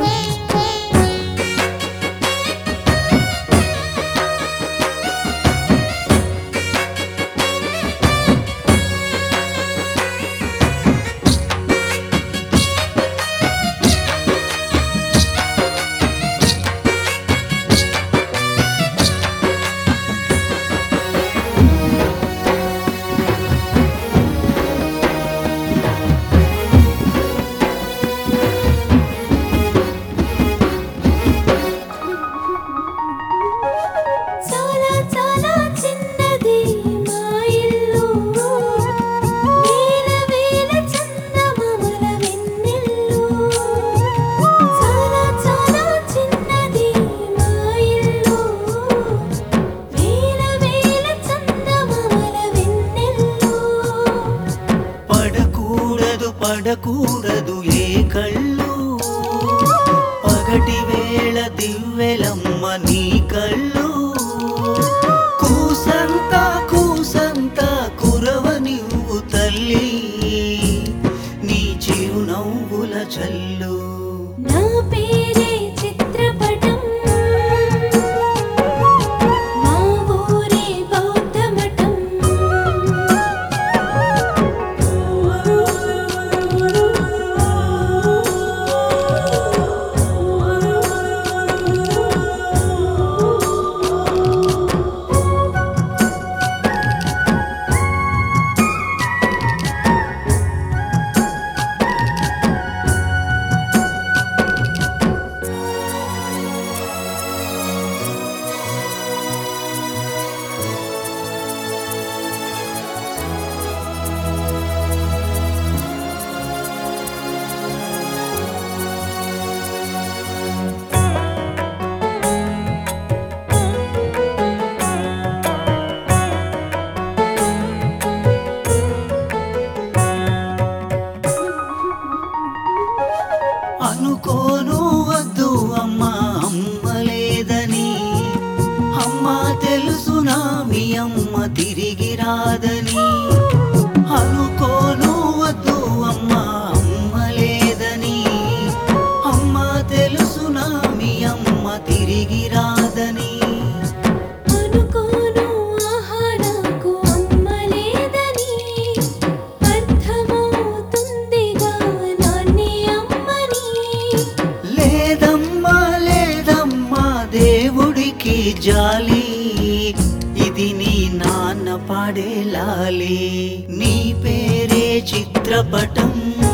పడకూడదు ఏ కళ్ళు పగటి వేళ దివ్వెలమ్మ నీ కళ్ళు కూసంతా కూసంతా కురవనివ్వు తల్లి నీ చిరునవ్వుల చల్లు నా పేరే చిత్రపటం మా ఊరే బౌద్ధ మఠం అనుకోను వద్దు అమ్మా అమ్మ లేదని అమ్మా తెలుసునా మీ అమ్మ తిరిగి రాదని అనుకోను వద్దు అమ్మా అమ్మ లేదని అమ్మా తెలుసునా మీ అమ్మ తిరిగి రాదని అనుకోను ఆహా నాకు అమ్మ లేదని అర్థమవుతుందిగా నాన్నే అమ్మని లేదమ్మా లేదమ్మా దేవుడికి జాలి ఇది నీ నాన్న పాడే లాలి నీ పేరే చిత్రపటం